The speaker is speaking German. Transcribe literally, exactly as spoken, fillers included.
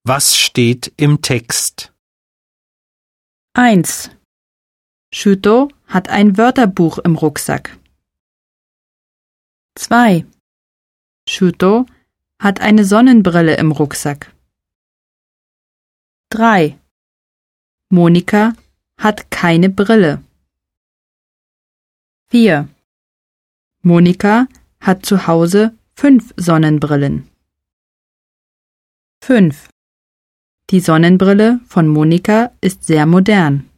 Was steht im Text? eins. Shuto hat ein Wörterbuch im Rucksack. zwei. Shuto hat eine Sonnenbrille im Rucksack. drei. Monika hat keine Brille. vier. Monika hat zu Hause fünf Sonnenbrillen. fünf. Die Sonnenbrille von Monika ist sehr modern.